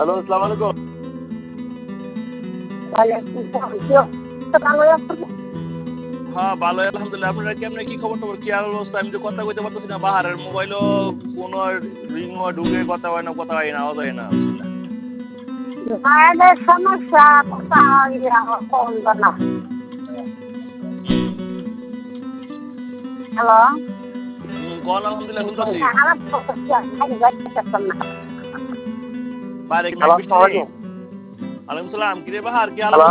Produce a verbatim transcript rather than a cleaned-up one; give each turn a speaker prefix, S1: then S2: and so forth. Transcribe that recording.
S1: Hello, আসসালামু আলাইকুম। হ্যাঁ, ভালোই আলহামদুলিল্লাহ। আপনারা কেমনে কি খবর টবর কি আর অবস্থা? আমি তো কথা কইতে পারতেছি না। বাহারের মোবাইলও কোনো রিংও ঢুকে কথা হয় না, কথা হয় না, আওয়াজ হয় না। বিসমিল্লাহ।
S2: মায়েদের সমস্যা কথা কম না। হ্যালো।
S1: হুম, কল আলহামদুলিল্লাহ শুনতেছি। বাইরে কি নাক বৃষ্টি নেই? ওয়ালাইকুম সালাম। কিরে বাহার কি হাল?